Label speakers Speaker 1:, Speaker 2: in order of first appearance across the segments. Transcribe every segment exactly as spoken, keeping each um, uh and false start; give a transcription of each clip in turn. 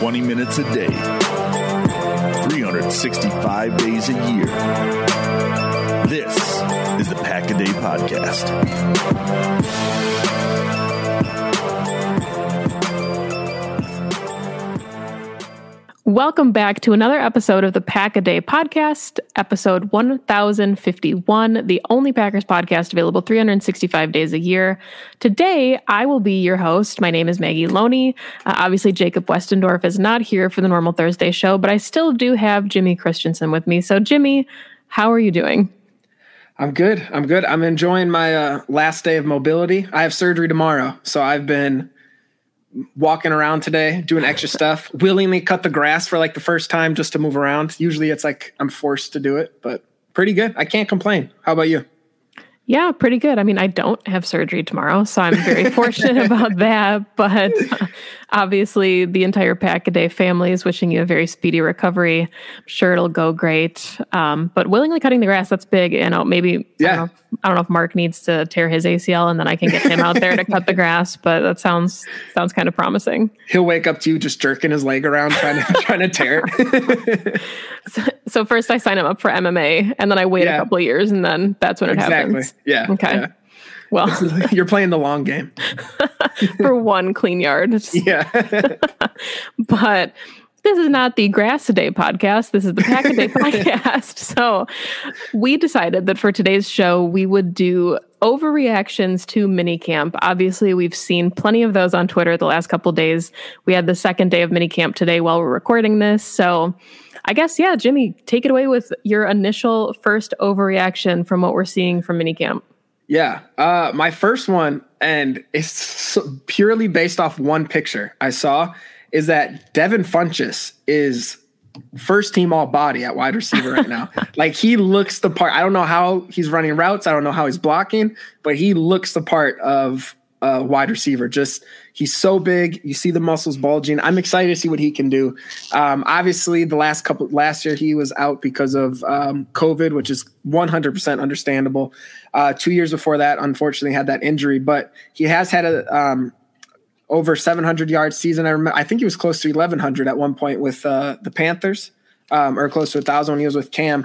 Speaker 1: twenty minutes a day, three hundred sixty-five days a year. This is the Pack a Day Podcast.
Speaker 2: Welcome back to another episode of the Pack a Day Podcast, episode one thousand fifty-one, the only Packers podcast available three hundred sixty-five days a year. Today, I will be your host. My name is Maggie Loney. Uh, obviously, Jacob Westendorf is not here for the normal Thursday show, but I still do have Jimmy Christensen with me. So, Jimmy, how are you doing?
Speaker 3: I'm good. I'm good. I'm enjoying my uh, last day of mobility. I have surgery tomorrow, so I've been walking around today, doing extra stuff, willingly cut the grass for like the first time just to move around. Usually it's like I'm forced to do it, but pretty good. I can't complain. How about you?
Speaker 2: Yeah, pretty good. I mean, I don't have surgery tomorrow, so I'm very fortunate about that. But obviously, the entire Pack a Day family is wishing you a very speedy recovery. I'm sure it'll go great. Um, but willingly cutting the grass, that's big. You know, maybe,
Speaker 3: yeah.
Speaker 2: I don't know, I don't know if Mark needs to tear his A C L and then I can get him out there to cut the grass, but that sounds sounds kind of promising.
Speaker 3: He'll wake up to you just jerking his leg around, trying to, trying to tear it.
Speaker 2: so, so first I sign him up for M M A, and then I wait yeah. a couple of years, and then that's when it
Speaker 3: exactly.
Speaker 2: happens.
Speaker 3: Yeah.
Speaker 2: Okay.
Speaker 3: Yeah.
Speaker 2: Well,
Speaker 3: you're playing the long game
Speaker 2: for one clean yard.
Speaker 3: Yeah.
Speaker 2: But this is not the Grass a Day podcast. This is the Pack a Day podcast. So we decided that for today's show, we would do overreactions to minicamp. Obviously, we've seen plenty of those on Twitter the last couple of days. We had the second day of minicamp today while we're recording this. So I guess, yeah, Jimmy, take it away with your initial first overreaction from what we're seeing from minicamp.
Speaker 3: Yeah. Uh, my first one, and it's so purely based off one picture I saw, is that Devin Funchess is first team all body at wide receiver right now. Like, he looks the part. I don't know how he's running routes. I don't know how he's blocking, but he looks the part of a wide receiver. Just, he's so big. You see the muscles bulging. I'm excited to see what he can do. Um, obviously, the last couple last year he was out because of um, COVID, which is one hundred percent understandable. Uh, two years before that, unfortunately, had that injury, but he has had a um, over seven hundred yard season. I remember, I think he was close to eleven hundred at one point with uh, the Panthers, um, or close to a thousand when he was with Cam.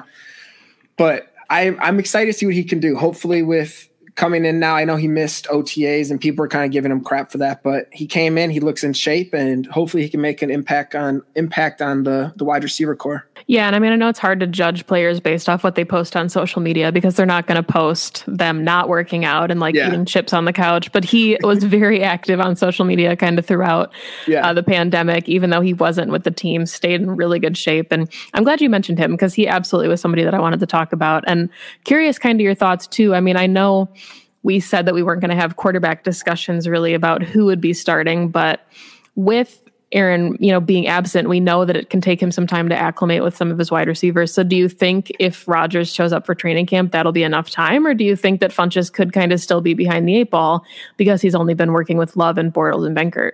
Speaker 3: But I, I'm excited to see what he can do. Hopefully, with coming in now, I know he missed O T As and people are kind of giving him crap for that, but he came in, he looks in shape, and hopefully he can make an impact on impact on the, the wide receiver core.
Speaker 2: Yeah, and I mean, I know it's hard to judge players based off what they post on social media because they're not going to post them not working out and like yeah. eating chips on the couch, but he was very active on social media kind of throughout yeah. uh, the pandemic, even though he wasn't with the team, stayed in really good shape. And I'm glad you mentioned him because he absolutely was somebody that I wanted to talk about. And curious kind of your thoughts too. I mean, I know we said that we weren't going to have quarterback discussions really about who would be starting, but with Aaron, you know, being absent, we know that it can take him some time to acclimate with some of his wide receivers. So do you think if Rodgers shows up for training camp, that'll be enough time? Or do you think that Funchess could kind of still be behind the eight ball because he's only been working with Love and Bortles and Benkert?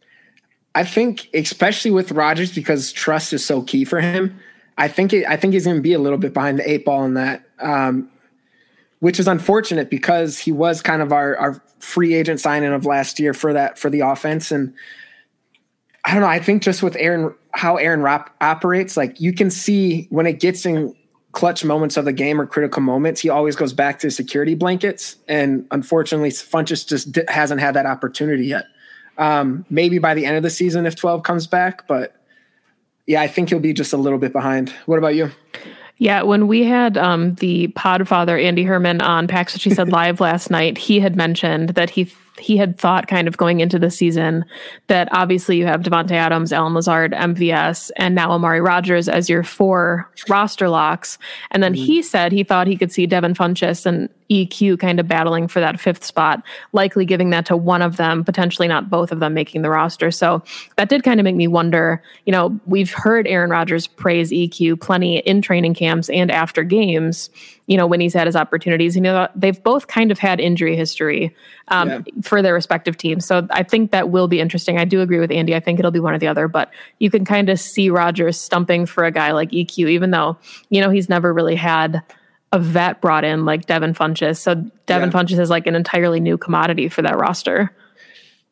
Speaker 3: I think, especially with Rodgers, because trust is so key for him, I think it, I think he's going to be a little bit behind the eight ball in that, um, which is unfortunate because he was kind of our, our free agent signing of last year for that, for the offense. And I don't know. I think just with Aaron, how Aaron Rop operates, like you can see when it gets in clutch moments of the game or critical moments, he always goes back to security blankets. And unfortunately, Funchess just d- hasn't had that opportunity yet. Um, maybe by the end of the season, if twelve comes back, but yeah, I think he'll be just a little bit behind. What about you?
Speaker 2: Yeah, when we had um, the podfather, Andy Herman, on Packs What She Said Live last night, he had mentioned that he he had thought kind of going into the season that obviously you have Devontae Adams, Allen Lazard, M V S, and now Amari Rodgers as your four roster locks. And then mm-hmm. he said he thought he could see Devin Funchess and E Q kind of battling for that fifth spot, likely giving that to one of them, potentially not both of them making the roster. So that did kind of make me wonder, you know, we've heard Aaron Rodgers praise E Q plenty in training camps and after games, you know, when he's had his opportunities. You know, they've both kind of had injury history um, yeah. for their respective teams. So I think that will be interesting. I do agree with Andy. I think it'll be one or the other, but you can kind of see Rodgers stumping for a guy like E Q, even though, you know, he's never really had a vet brought in like Devin Funchess. So Devin yeah. Funchess is like an entirely new commodity for that roster.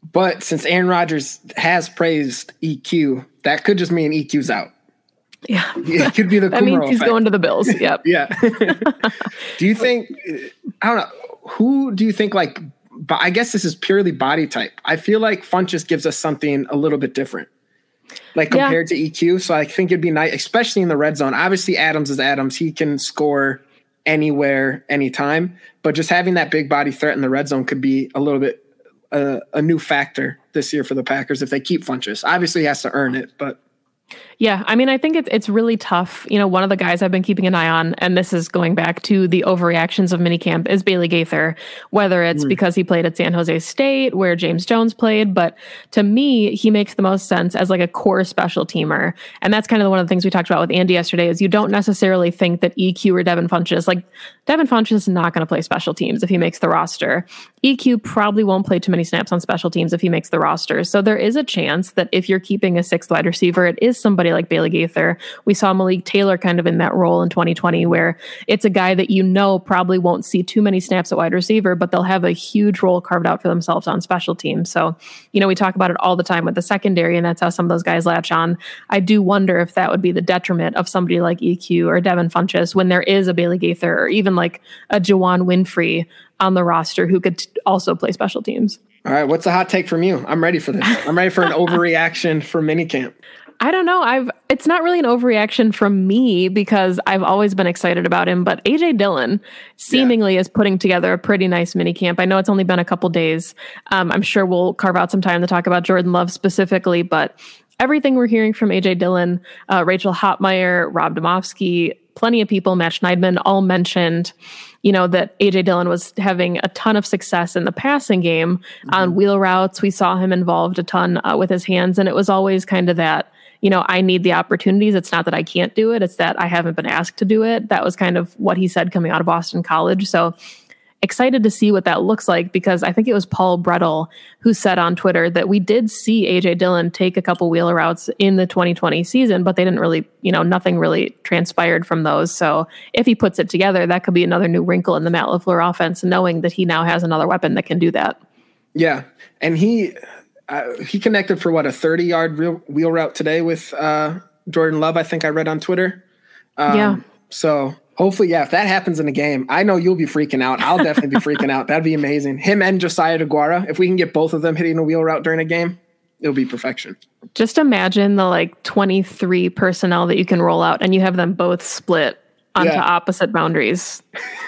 Speaker 3: But since Aaron Rodgers has praised E Q, that could just mean E Q's out.
Speaker 2: Yeah.
Speaker 3: It could be the
Speaker 2: that means he's
Speaker 3: effect.
Speaker 2: going to the Bills. Yep.
Speaker 3: Yeah. Do you think, I don't know, who do you think, like, but I guess this is purely body type. I feel like Funchess gives us something a little bit different, like compared yeah. to E Q. So I think it'd be nice, especially in the red zone. Obviously, Adams is Adams. He can score anywhere, anytime. But just having that big body threat in the red zone could be a little bit uh, a new factor this year for the Packers if they keep Funchess. Obviously, he has to earn it, but.
Speaker 2: Yeah, I mean, I think it's it's really tough. You know, one of the guys I've been keeping an eye on, and this is going back to the overreactions of minicamp, is Bailey Gaither, whether it's mm. because he played at San Jose State, where James Jones played. But to me, he makes the most sense as like a core special teamer. And that's kind of one of the things we talked about with Andy yesterday, is you don't necessarily think that E Q or Devin Funchess, like Devin Funchess is not going to play special teams if he makes the roster. E Q probably won't play too many snaps on special teams if he makes the roster. So there is a chance that if you're keeping a sixth wide receiver, it is somebody like Bailey Gaither. We saw Malik Taylor kind of in that role in twenty twenty, where it's a guy that you know probably won't see too many snaps at wide receiver, but they'll have a huge role carved out for themselves on special teams. So, you know, we talk about it all the time with the secondary, and that's how some of those guys latch on. I do wonder if that would be the detriment of somebody like E Q or Devin Funchess when there is a Bailey Gaither or even like a Juwann Winfree on the roster who could t- also play special teams.
Speaker 3: All right, what's a hot take from you? I'm ready for this. I'm ready for an overreaction for minicamp.
Speaker 2: I don't know. I've it's not really an overreaction from me because I've always been excited about him, but A J Dillon seemingly yeah. is putting together a pretty nice minicamp. I know it's only been a couple days. Um, I'm sure we'll carve out some time to talk about Jordan Love specifically, but everything we're hearing from A J Dillon, uh, Rachel Hotmeyer, Rob Domofsky, plenty of people, Matt Schneidman, all mentioned, you know, that A J Dillon was having a ton of success in the passing game mm-hmm. on wheel routes. We saw him involved a ton uh, with his hands, and it was always kind of that, you know, I need the opportunities. It's not that I can't do it. It's that I haven't been asked to do it. That was kind of what he said coming out of Boston College. So excited to see what that looks like, because I think it was Paul Brettel who said on Twitter that we did see A J Dillon take a couple wheeler routes in the twenty twenty season, but they didn't really, you know, nothing really transpired from those. So if he puts it together, that could be another new wrinkle in the Matt LaFleur offense, knowing that he now has another weapon that can do that. Yeah.
Speaker 3: And he, uh, he connected for what, a thirty yard wheel, wheel route today with uh, Jordan Love, I think I read on Twitter. Um, yeah. So hopefully, yeah, if that happens in a game, I know you'll be freaking out. I'll definitely be freaking out. That'd be amazing. Him and Josiah DeGuara, if we can get both of them hitting a wheel route during a game, it'll be perfection.
Speaker 2: Just imagine the like twenty-three personnel that you can roll out and you have them both split onto yeah. opposite boundaries.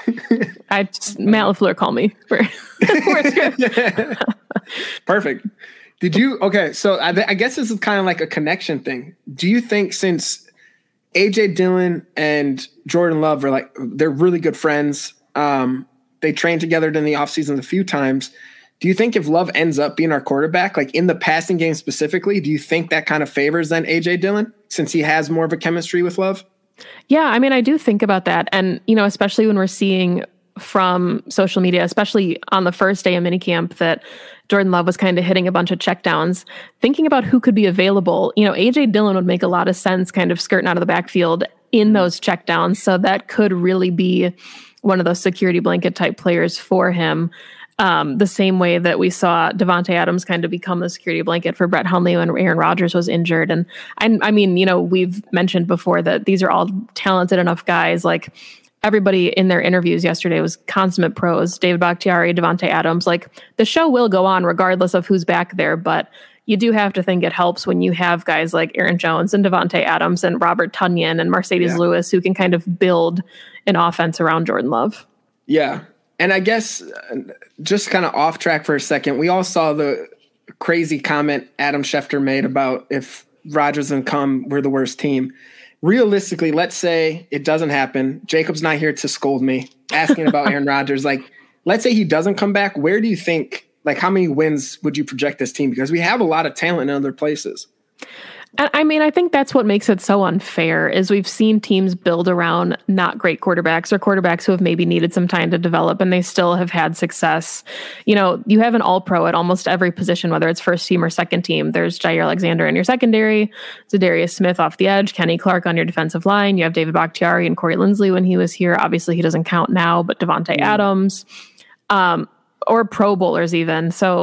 Speaker 2: I just, Matt LaFleur, call me.
Speaker 3: Perfect. Did you, okay, so I, I guess this is kind of like a connection thing. Do you think since A J Dillon and Jordan Love are like, they're really good friends. Um, they trained together in the offseason a few times. Do you think if Love ends up being our quarterback, like in the passing game specifically, do you think that kind of favors then A J Dillon since he has more of a chemistry with Love?
Speaker 2: Yeah, I mean, I do think about that. And, you know, especially when we're seeing from social media, especially on the first day of minicamp, that Jordan Love was kind of hitting a bunch of checkdowns, thinking about who could be available. You know, A J Dillon would make a lot of sense kind of skirting out of the backfield in those checkdowns. So that could really be one of those security blanket type players for him. Um, the same way that we saw Davante Adams kind of become the security blanket for Brett Hundley when Aaron Rodgers was injured. And I, I mean, you know, we've mentioned before that these are all talented enough guys. Like everybody in their interviews yesterday was consummate pros. David Bakhtiari, Davante Adams. Like the show will go on regardless of who's back there, but you do have to think it helps when you have guys like Aaron Jones and Davante Adams and Robert Tonyan and Mercedes yeah. Lewis who can kind of build an offense around Jordan Love.
Speaker 3: Yeah. And I guess just kind of off track for a second, we all saw the crazy comment Adam Schefter made about if Rodgers and come, we're the worst team. Realistically, let's say it doesn't happen. Jacob's not here to scold me, asking about Aaron Rodgers. Like, let's say he doesn't come back. Where do you think, like, how many wins would you project this team? Because we have a lot of talent in other places.
Speaker 2: I mean, I think that's what makes it so unfair is we've seen teams build around not great quarterbacks or quarterbacks who have maybe needed some time to develop and they still have had success. You know, you have an all-pro at almost every position, whether it's first team or second team. There's Jair Alexander in your secondary, Zadarius Smith off the edge, Kenny Clark on your defensive line. You have David Bakhtiari and Corey Linsley when he was here. Obviously, he doesn't count now, but Davante mm. Adams, um, or Pro Bowlers even. So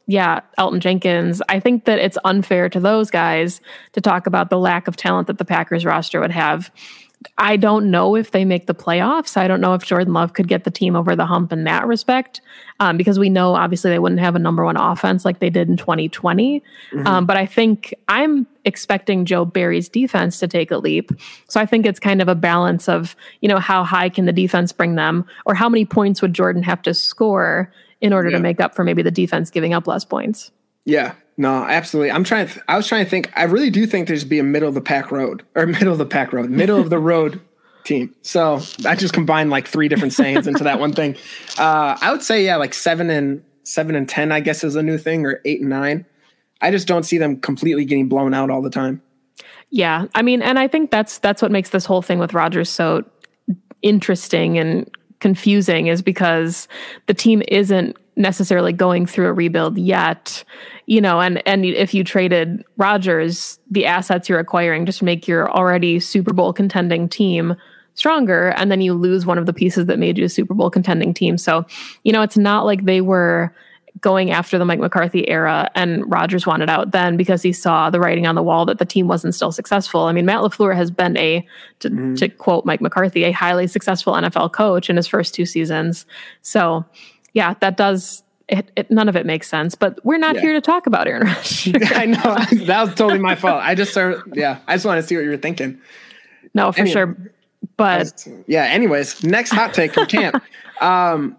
Speaker 2: yeah, Elton Jenkins. I think that it's unfair to those guys to talk about the lack of talent that the Packers roster would have. I don't know if they make the playoffs. I don't know if Jordan Love could get the team over the hump in that respect, um, because we know obviously they wouldn't have a number one offense like they did in twenty twenty. Mm-hmm. Um, but I think I'm expecting Joe Barry's defense to take a leap. So I think it's kind of a balance of, you know, how high can the defense bring them, or how many points would Jordan have to score in order yeah. to make up for maybe the defense giving up less points.
Speaker 3: Yeah. No, absolutely. I'm trying to, th- I was trying to think, I really do think there's be a middle of the pack road or middle of the pack road, middle of the road team. So I just combined like three different sayings into that one thing. Uh, I would say, yeah, like seven and seven and ten, I guess is a new thing, or eight and nine. I just don't see them completely getting blown out all the time.
Speaker 2: Yeah. I mean, and I think that's, that's what makes this whole thing with Rodgers so interesting and confusing, is because the team isn't necessarily going through a rebuild yet, you know, and, and if you traded Rodgers, the assets you're acquiring just make your already Super Bowl contending team stronger. And then you lose one of the pieces that made you a Super Bowl contending team. So, you know, it's not like they were going after the Mike McCarthy era and Rodgers wanted out then because he saw the writing on the wall that the team wasn't still successful. I mean, Matt LaFleur has been a, to, mm-hmm. to quote Mike McCarthy, a highly successful N F L coach in his first two seasons. So yeah, that does, it, it, none of it makes sense, but we're not yeah. here to talk about Aaron Rodgers.
Speaker 3: I know, that was totally my fault. I just started, yeah, I just want to see what you were thinking.
Speaker 2: No, for anyway, sure. But
Speaker 3: was, yeah, anyways, next hot take from camp. um,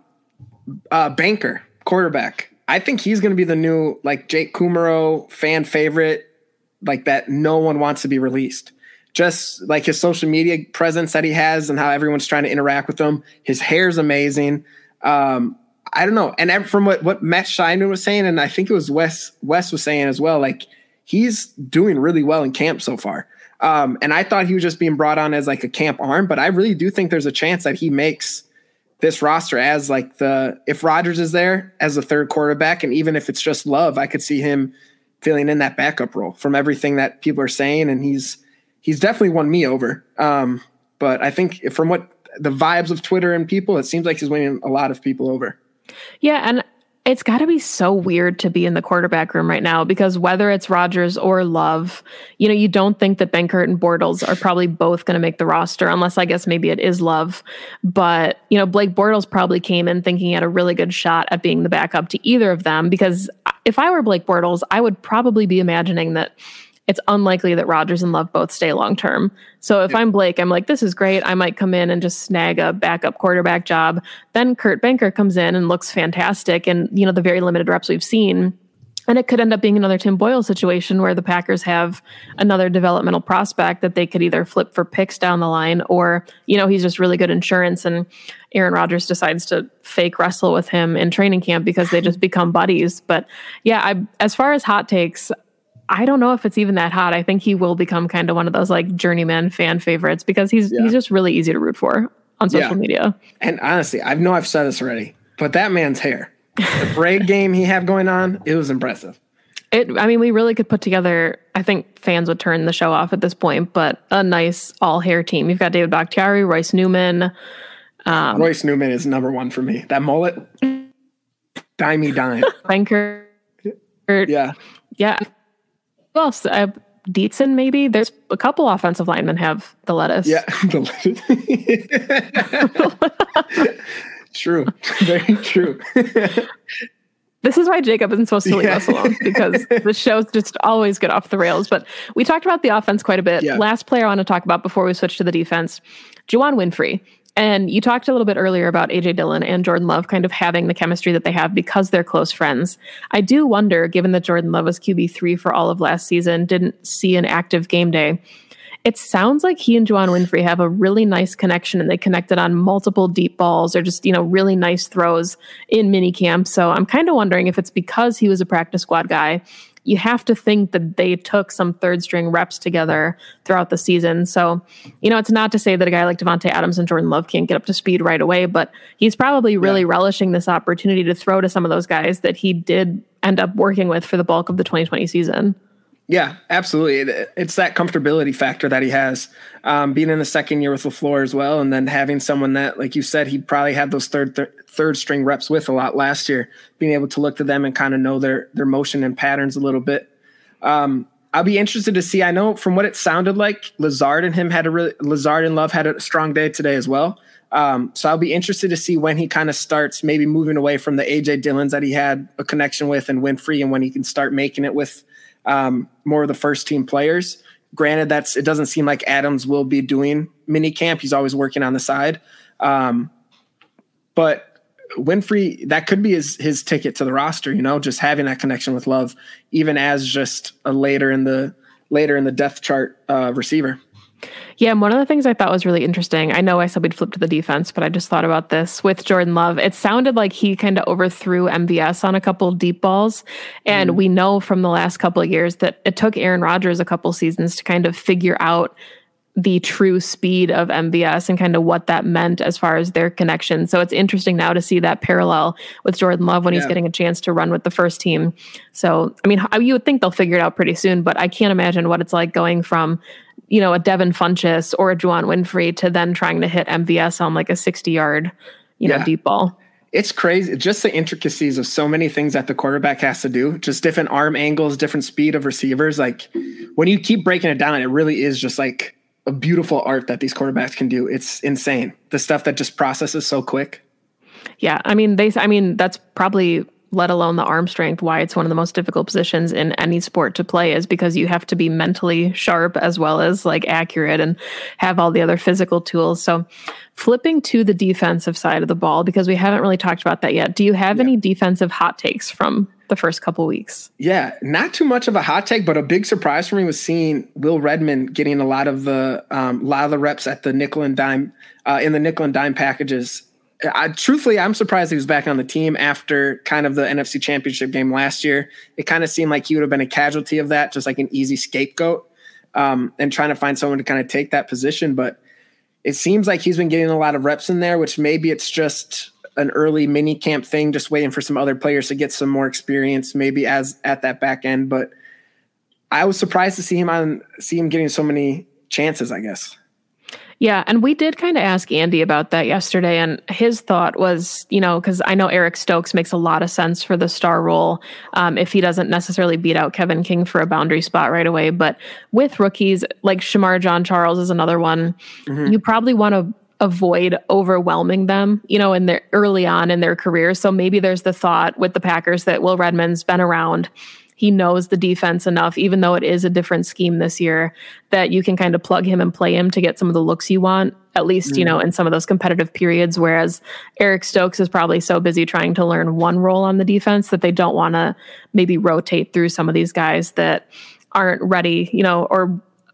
Speaker 3: uh, Banker, quarterback. I think he's going to be the new, like, Jake Kumaro fan favorite, like that no one wants to be released. Just like his social media presence that he has and how everyone's trying to interact with him. His hair's amazing. Um, I don't know. And from what, what Matt Scheinman was saying, and I think it was Wes, Wes was saying as well, like, he's doing really well in camp so far. Um, and I thought he was just being brought on as like a camp arm, but I really do think there's a chance that he makes this roster as like the, if Rodgers is there as the third quarterback, and even if it's just Love, I could see him filling in that backup role from everything that people are saying. And he's, he's definitely won me over. Um, but I think from what the vibes of Twitter and people, it seems like he's winning a lot of people over.
Speaker 2: Yeah. And it's got to be so weird to be in the quarterback room right now, because whether it's Rodgers or Love, you know, you don't think that Benkert and Bortles are probably both going to make the roster, unless I guess maybe it is Love. But, you know, Blake Bortles probably came in thinking he had a really good shot at being the backup to either of them, because if I were Blake Bortles, I would probably be imagining that it's unlikely that Rodgers and Love both stay long term. So if yeah. I'm Blake, I'm like, this is great. I might come in and just snag a backup quarterback job. Then Kurt Benkert comes in and looks fantastic. And, you know, the very limited reps we've seen. And it could end up being another Tim Boyle situation where the Packers have another developmental prospect that they could either flip for picks down the line, or, you know, he's just really good insurance and Aaron Rodgers decides to fake wrestle with him in training camp because they just become buddies. But yeah, I, as far as hot takes, I don't know if it's even that hot. I think he will become kind of one of those like journeyman fan favorites because he's yeah. he's just really easy to root for on social yeah. media.
Speaker 3: And honestly, I know I've said this already, but that man's hair, the braid game he had going on, it was impressive.
Speaker 2: It. I mean, we really could put together, I think fans would turn the show off at this point, but a nice all hair team. You've got David Bakhtiari, Royce Newman.
Speaker 3: Um, Royce Newman is number one for me. That mullet, dimey dime.
Speaker 2: Banker.
Speaker 3: Yeah.
Speaker 2: Yeah. Who else? Uh, Dietzen, maybe. There's a couple offensive linemen have the lettuce.
Speaker 3: Yeah, the lettuce. True, very true.
Speaker 2: This is why Jacob isn't supposed to leave yeah. us alone, because the shows just always get off the rails. But we talked about the offense quite a bit. Yeah. Last player I want to talk about before we switch to the defense, Juwann Winfree. And you talked a little bit earlier about A J Dillon and Jordan Love kind of having the chemistry that they have because they're close friends. I do wonder, given that Jordan Love was Q B three for all of last season, didn't see an active game day, it sounds like he and Juwann Winfree have a really nice connection, and they connected on multiple deep balls or just, you know, really nice throws in minicamp. So I'm kind of wondering if it's because he was a practice squad guy. You have to think that they took some third string reps together throughout the season. So, you know, it's not to say that a guy like Davante Adams and Jordan Love can't get up to speed right away, but he's probably really yeah. relishing this opportunity to throw to some of those guys that he did end up working with for the bulk of the twenty twenty season.
Speaker 3: Yeah, absolutely. It, it's that comfortability factor that he has, um, being in the second year with LaFleur as well, and then having someone that, like you said, he probably had those third th- third string reps with a lot last year, being able to look to them and kind of know their their motion and patterns a little bit. Um, I'll be interested to see. I know from what it sounded like, Lazard and him had a really Lazard and Love had a strong day today as well. Um, so I'll be interested to see when he kind of starts maybe moving away from the A J Dillons that he had a connection with and Winfrey, and when he can start making it with um, more of the first team players. Granted, that's, it doesn't seem like Adams will be doing mini camp. He's always working on the side. Um, but Winfrey, that could be his, his ticket to the roster, you know, just having that connection with Love, even as just a later in the, later in the depth chart uh, receiver.
Speaker 2: Yeah, and one of the things I thought was really interesting, I know I said we'd flip to the defense, but I just thought about this with Jordan Love. It sounded like he kind of overthrew M V S on a couple of deep balls. And mm. we know from the last couple of years that it took Aaron Rodgers a couple seasons to kind of figure out the true speed of M V S and kind of what that meant as far as their connection. So it's interesting now to see that parallel with Jordan Love when yeah. he's getting a chance to run with the first team. So, I mean, you would think they'll figure it out pretty soon, but I can't imagine what it's like going from, you know, a Devin Funchess or a Juwan Winfrey to then trying to hit M V S on like a sixty yard, you yeah. know, deep ball.
Speaker 3: It's crazy. Just the intricacies of so many things that the quarterback has to do, just different arm angles, different speed of receivers. Like when you keep breaking it down, it really is just like a beautiful art that these quarterbacks can do. It's insane. The stuff that just processes so quick.
Speaker 2: Yeah. I mean, they, I mean, that's probably, let alone the arm strength, why it's one of the most difficult positions in any sport to play, is because you have to be mentally sharp as well as like accurate and have all the other physical tools. So flipping to the defensive side of the ball, because we haven't really talked about that yet. Do you have yeah. any defensive hot takes from the first couple weeks?
Speaker 3: Yeah, not too much of a hot take, but a big surprise for me was seeing Will Redmond getting a lot of the, um, lot of the reps at the nickel and dime, uh, in the nickel and dime packages. I, truthfully, I'm surprised he was back on the team after kind of the N F C Championship game last year. It kind of seemed like he would have been a casualty of that, just like an easy scapegoat, um, and trying to find someone to kind of take that position. But it seems like he's been getting a lot of reps in there, which maybe it's just an early mini camp thing, just waiting for some other players to get some more experience, maybe as at that back end. But I was surprised to see him on, see him getting so many chances, I guess.
Speaker 2: Yeah, and we did kind of ask Andy about that yesterday, and his thought was, you know, because I know Eric Stokes makes a lot of sense for the star role um, if he doesn't necessarily beat out Kevin King for a boundary spot right away. But with rookies, like Shamar John Charles is another one, mm-hmm. you probably want to avoid overwhelming them, you know, in their early on in their career. So maybe there's the thought with the Packers that Will Redmond's been around. He knows the defense enough, even though it is a different scheme this year, that you can kind of plug him and play him to get some of the looks you want, at least, mm. you know, in some of those competitive periods. Whereas Eric Stokes is probably so busy trying to learn one role on the defense that they don't want to maybe rotate through some of these guys that aren't ready, you know, or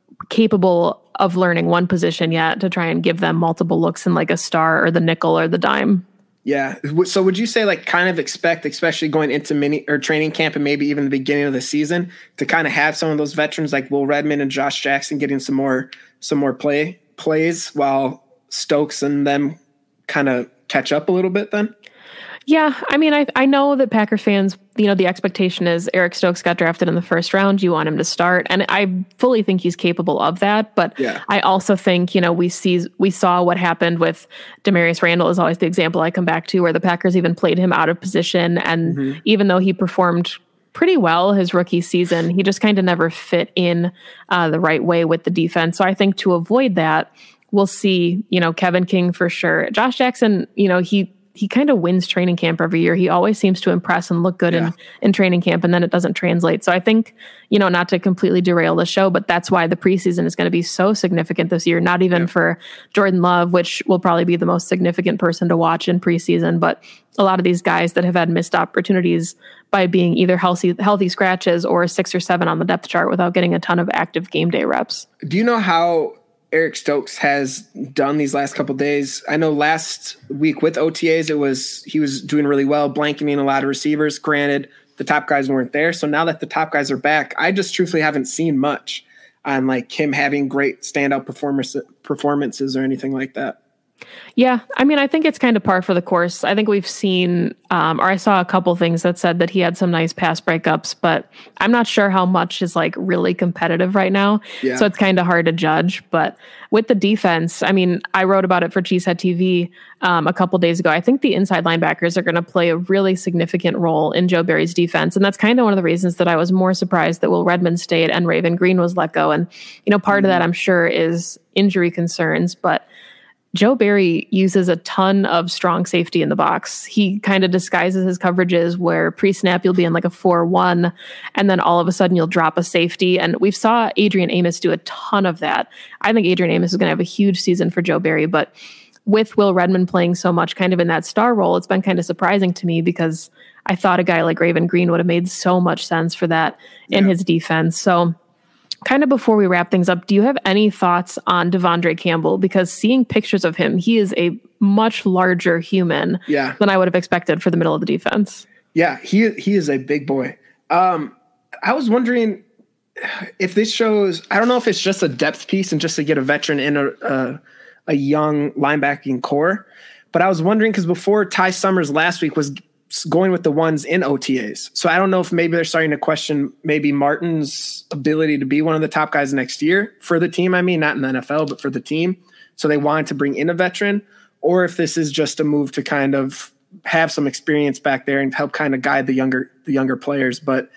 Speaker 2: capable of learning one position yet to try and give them multiple looks in like a star or the nickel or the dime.
Speaker 3: Yeah. So would you say like kind of expect, especially going into mini or training camp and maybe even the beginning of the season, to kind of have some of those veterans like Will Redmond and Josh Jackson getting some more, some more play plays while Stokes and them kind of catch up a little bit then?
Speaker 2: Yeah. I mean, I I know that Packer fans, you know, the expectation is Eric Stokes got drafted in the first round. You want him to start. And I fully think he's capable of that. But yeah. I also think, you know, we see, we saw what happened with Demarius Randall is always the example I come back to, where the Packers even played him out of position. And mm-hmm. even though he performed pretty well his rookie season, he just kind of never fit in uh, the right way with the defense. So I think to avoid that, we'll see, you know, Kevin King for sure. Josh Jackson, you know, he, he kind of wins training camp every year. He always seems to impress and look good yeah. in, in training camp, and then it doesn't translate. So I think, you know, not to completely derail the show, but that's why the preseason is going to be so significant this year, not even yeah. for Jordan Love, which will probably be the most significant person to watch in preseason, but a lot of these guys that have had missed opportunities by being either healthy, healthy scratches or six or seven on the depth chart without getting a ton of active game day reps.
Speaker 3: Do you know how Eric Stokes has done these last couple of days? I know last week with O T As, it was, he was doing really well, blanketing a lot of receivers. Granted, the top guys weren't there. So now that the top guys are back, I just truthfully haven't seen much on like him having great standout performance performances or anything like that.
Speaker 2: Yeah, I mean, I think it's kind of par for the course. I think we've seen, um, or I saw a couple things that said that he had some nice pass breakups, but I'm not sure how much is like really competitive right now.
Speaker 3: Yeah.
Speaker 2: So it's kind of hard to judge. But with the defense, I mean, I wrote about it for Cheesehead T V um, a couple days ago. I think the inside linebackers are going to play a really significant role in Joe Barry's defense. And that's kind of one of the reasons that I was more surprised that Will Redmond stayed and Raven Green was let go. And, you know, part mm-hmm. of that I'm sure is injury concerns, but Joe Barry uses a ton of strong safety in the box. He kind of disguises his coverages where pre-snap you'll be in like a four one, and then all of a sudden you'll drop a safety. And we've saw Adrian Amos do a ton of that. I think Adrian Amos is going to have a huge season for Joe Barry, but with Will Redmond playing so much kind of in that star role, it's been kind of surprising to me because I thought a guy like Raven Green would have made so much sense for that in yeah. his defense. So kind of before we wrap things up, do you have any thoughts on Devondre Campbell? Because seeing pictures of him, he is a much larger human
Speaker 3: yeah.
Speaker 2: than I would have expected for the middle of the defense.
Speaker 3: Yeah, he he is a big boy. Um, I was wondering if this shows, I don't know if it's just a depth piece and just to get a veteran in a, a, a young linebacking core, but I was wondering because before Ty Summers last week was going with the ones in O T As. So I don't know if maybe they're starting to question maybe Martin's ability to be one of the top guys next year for the team. I mean, not in the N F L, but for the team. So they wanted to bring in a veteran, or if this is just a move to kind of have some experience back there and help kind of guide the younger, the younger players. But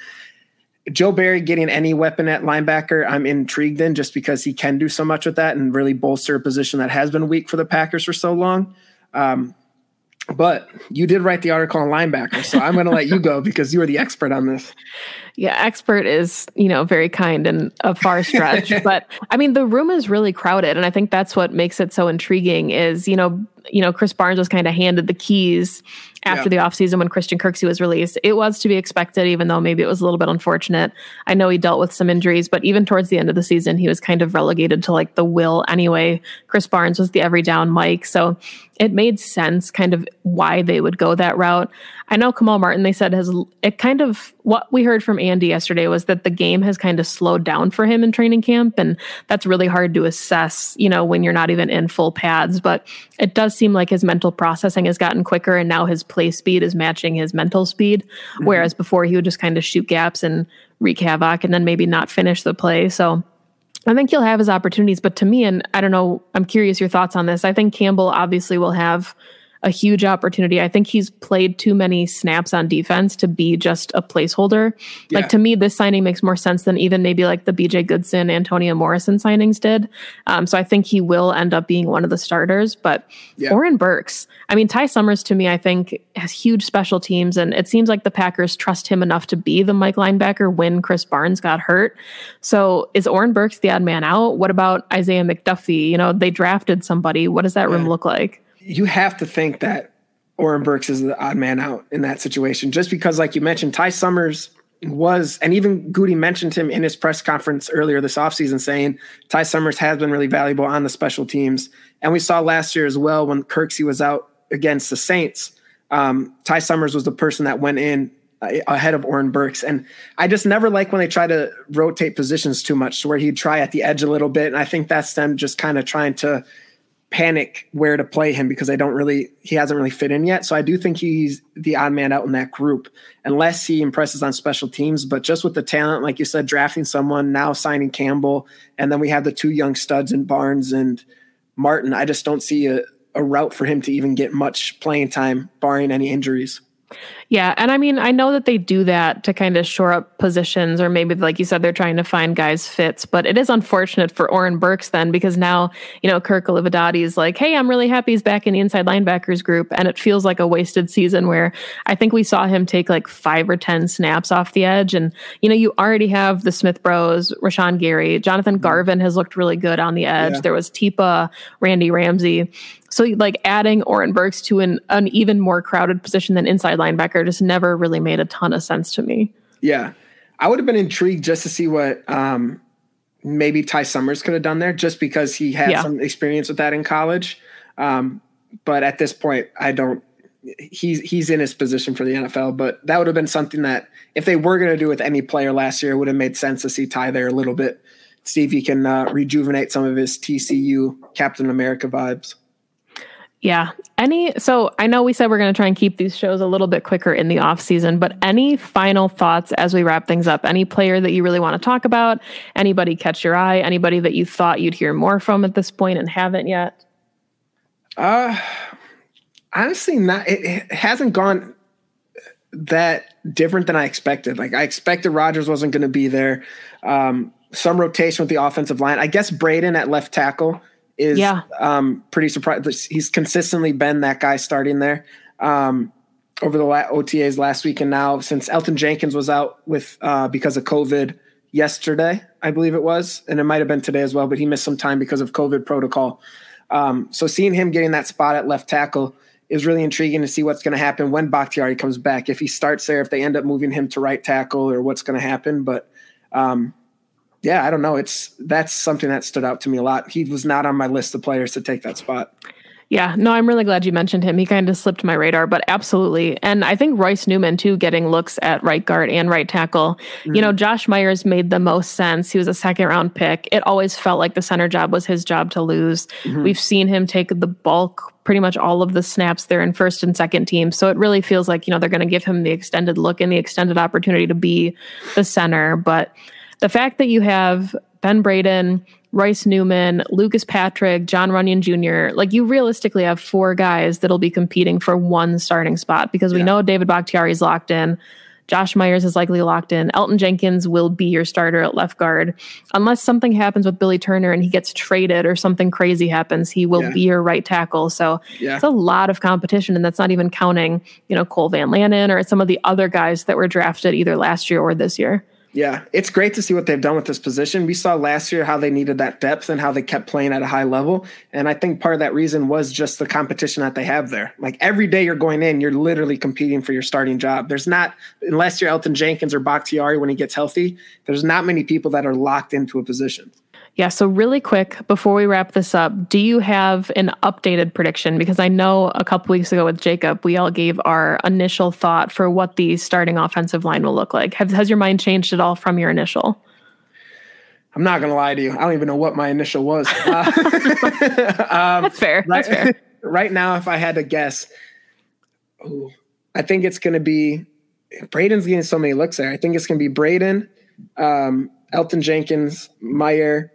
Speaker 3: Joe Barry getting any weapon at linebacker, I'm intrigued in just because he can do so much with that and really bolster a position that has been weak for the Packers for so long. Um, But you did write the article on linebacker, so I'm going to let you go because you are the expert on this.
Speaker 2: Yeah, expert is, you know, very kind and a far stretch. But I mean, the room is really crowded. And I think that's what makes it so intriguing is, you know, you know, Chris Barnes was kind of handed the keys after yeah. the offseason when Christian Kirksey was released. It was to be expected, even though maybe it was a little bit unfortunate. I know he dealt with some injuries, but even towards the end of the season, he was kind of relegated to like the will anyway. Chris Barnes was the every down Mike. So it made sense kind of why they would go that route. I know Kamal Martin, they said, has it kind of what we heard from Andy yesterday was that the game has kind of slowed down for him in training camp. And that's really hard to assess, you know, when you're not even in full pads. But it does seem like his mental processing has gotten quicker and now his play speed is matching his mental speed. Mm-hmm. Whereas before he would just kind of shoot gaps and wreak havoc and then maybe not finish the play. So I think he'll have his opportunities, but to me, and I don't know, I'm curious your thoughts on this. I think Campbell obviously will have a huge opportunity. I think he's played too many snaps on defense to be just a placeholder. Yeah. Like to me, this signing makes more sense than even maybe like the B J Goodson, Antonio Morrison signings did. Um, so I think he will end up being one of the starters, but yeah. Oren Burks, I mean, Ty Summers to me, I think has huge special teams and it seems like the Packers trust him enough to be the Mike linebacker when Chris Barnes got hurt. So is Oren Burks the odd man out? What about Isaiah McDuffie? You know, they drafted somebody. What does that yeah. room look like?
Speaker 3: You have to think that Oren Burks is the odd man out in that situation, just because, like you mentioned, Ty Summers was, and even Goody mentioned him in his press conference earlier this offseason, saying Ty Summers has been really valuable on the special teams. And we saw last year as well when Kirksey was out against the Saints, um, Ty Summers was the person that went in ahead of Oren Burks. And I just never like when they try to rotate positions too much, to where he'd try at the edge a little bit. And I think that's them just kind of trying to panic where to play him because they don't really, he hasn't really fit in yet. So I do think he's the odd man out in that group, unless he impresses on special teams. But just with the talent, like you said, drafting someone, now signing Campbell, and then we have the two young studs in Barnes and Martin, I just don't see a, a route for him to even get much playing time, barring any injuries.
Speaker 2: Yeah. And I mean, I know that they do that to kind of shore up positions, or maybe, like you said, they're trying to find guys fits, but it is unfortunate for Oren Burks then, because now, you know, Kirk Olivadotti is like, hey, I'm really happy he's back in the inside linebackers group. And it feels like a wasted season where I think we saw him take like five or ten snaps off the edge. And, you know, you already have the Smith Bros, Rashawn Gary, Jonathan Garvin has looked really good on the edge. Yeah. There was Tipa, Randy Ramsey. So like adding Oren Burks to an, an even more crowded position than inside linebacker just never really made a ton of sense to me.
Speaker 3: Yeah. I would have been intrigued just to see what um, maybe Ty Summers could have done there, just because he had yeah. some experience with that in college. Um, but at this point, I don't, he's, he's in his position for the N F L, but that would have been something that if they were going to do with any player last year, it would have made sense to see Ty there a little bit, see if he can uh, rejuvenate some of his T C U Captain America vibes.
Speaker 2: Yeah. Any, so I know we said we're going to try and keep these shows a little bit quicker in the off season, but any final thoughts as we wrap things up? Any player that you really want to talk about? Anybody catch your eye? Anybody that you thought you'd hear more from at this point and haven't yet?
Speaker 3: Uh, honestly, not, it, it hasn't gone that different than I expected. Like I expected Rodgers wasn't going to be there. Um, some rotation with the offensive line. I guess Braden at left tackle is
Speaker 2: yeah.
Speaker 3: um, pretty surprised. He's consistently been that guy starting there um, over the O T As last week. And now since Elton Jenkins was out with uh, because of COVID yesterday, I believe it was, and it might've been today as well, but he missed some time because of COVID protocol. Um, so seeing him getting that spot at left tackle is really intriguing to see what's going to happen when Bakhtiari comes back. If he starts there, if they end up moving him to right tackle or what's going to happen. But um, yeah, I don't know. It's that's something that stood out to me a lot. He was not on my list of players to take that spot.
Speaker 2: Yeah, no, I'm really glad you mentioned him. He kind of slipped my radar, but absolutely. And I think Royce Newman, too, getting looks at right guard and right tackle. Mm-hmm. You know, Josh Myers made the most sense. He was a second round pick. It always felt like the center job was his job to lose. Mm-hmm. We've seen him take the bulk, pretty much all of the snaps there in first and second team. So it really feels like, you know, they're going to give him the extended look and the extended opportunity to be the center. But the fact that you have Ben Braden, Royce Newman, Lucas Patrick, John Runyon Junior, like you realistically have four guys that'll be competing for one starting spot because we yeah. know David Bakhtiari is locked in. Josh Myers is likely locked in. Elton Jenkins will be your starter at left guard. Unless something happens with Billy Turner and he gets traded or something crazy happens, he will yeah. be your right tackle. So yeah. it's a lot of competition, and that's not even counting, you know, Cole Van Lannon or some of the other guys that were drafted either last year or this year.
Speaker 3: Yeah, it's great to see what they've done with this position. We saw last year how they needed that depth and how they kept playing at a high level. And I think part of that reason was just the competition that they have there. Like every day you're going in, you're literally competing for your starting job. There's not, unless you're Elton Jenkins or Bakhtiari when he gets healthy, there's not many people that are locked into a position.
Speaker 2: Yeah, so really quick, before we wrap this up, do you have an updated prediction? Because I know a couple weeks ago with Jacob, we all gave our initial thought for what the starting offensive line will look like. Have, has your mind changed at all from your initial?
Speaker 3: I'm not going to lie to you. I don't even know what my initial was. Uh,
Speaker 2: um, That's fair.
Speaker 3: Right,
Speaker 2: That's fair.
Speaker 3: Right now, if I had to guess, ooh, I think it's going to be Braden's getting so many looks there. I think it's going to be Braden, um, Elton Jenkins, Meyer.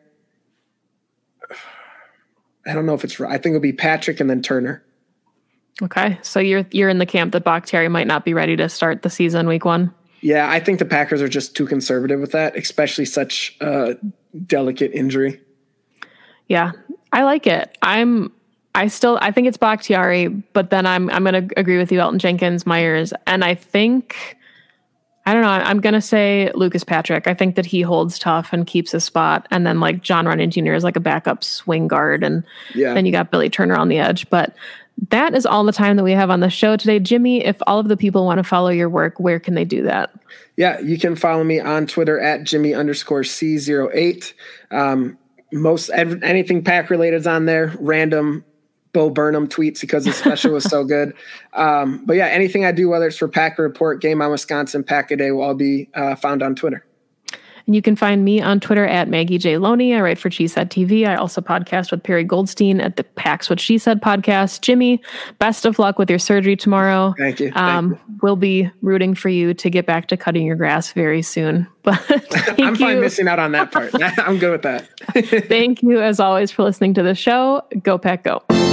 Speaker 3: I don't know if it's right. I think it'll be Patrick and then Turner.
Speaker 2: Okay. So you're you're in the camp that Bakhtiari might not be ready to start the season week one?
Speaker 3: Yeah, I think the Packers are just too conservative with that, especially such a delicate injury.
Speaker 2: Yeah, I like it. I'm I still I think it's Bakhtiari, but then I'm I'm gonna agree with you, Elton Jenkins, Myers, and I think I don't know. I'm going to say Lucas Patrick. I think that he holds tough and keeps his spot. And then like John Runyon Junior is like a backup swing guard. And yeah. then you got Billy Turner on the edge. But that is all the time that we have on the show today. Jimmy, if all of the people want to follow your work, where can they do that?
Speaker 3: Yeah, you can follow me on Twitter at Jimmy underscore C zero eight. Um, most anything Pack related is on there. Random Bo Burnham tweets because the special was so good. Um, but yeah, anything I do, whether it's for Packer Report, Game on Wisconsin, Pack a Day, will all be uh, found on Twitter.
Speaker 2: And you can find me on Twitter at Maggie J. Loney. I write for She Said T V. I also podcast with Perry Goldstein at the Pack's What She Said podcast. Jimmy, best of luck with your surgery tomorrow.
Speaker 3: Thank you. Thank
Speaker 2: um,
Speaker 3: you.
Speaker 2: We'll be rooting for you to get back to cutting your grass very soon. But
Speaker 3: I'm fine missing out on that part. I'm good with that.
Speaker 2: Thank you, as always, for listening to the show. Go Pack Go.